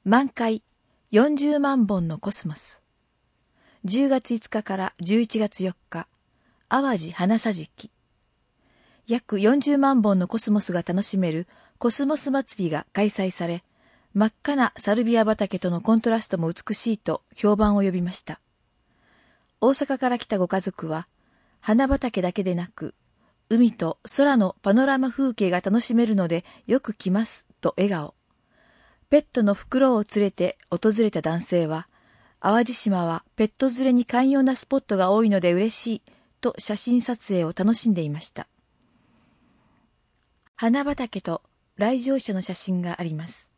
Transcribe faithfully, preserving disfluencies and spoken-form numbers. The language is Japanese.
満開よんじゅうまんぼんのコスモス。じゅうがついつかからじゅういちがつよっか、淡路花桟敷。約よんじゅうまんぼんのコスモスが楽しめるコスモス祭りが開催され、真っ赤なサルビア畑とのコントラストも美しいと評判を呼びました。大阪から来たご家族は、花畑だけでなく、海と空のパノラマ風景が楽しめるのでよく来ますと笑顔。ペットのフクロウを連れて訪れた男性は、淡路島はペット連れに寛容なスポットが多いので嬉しいと写真撮影を楽しんでいました。花畑と来場者の写真があります。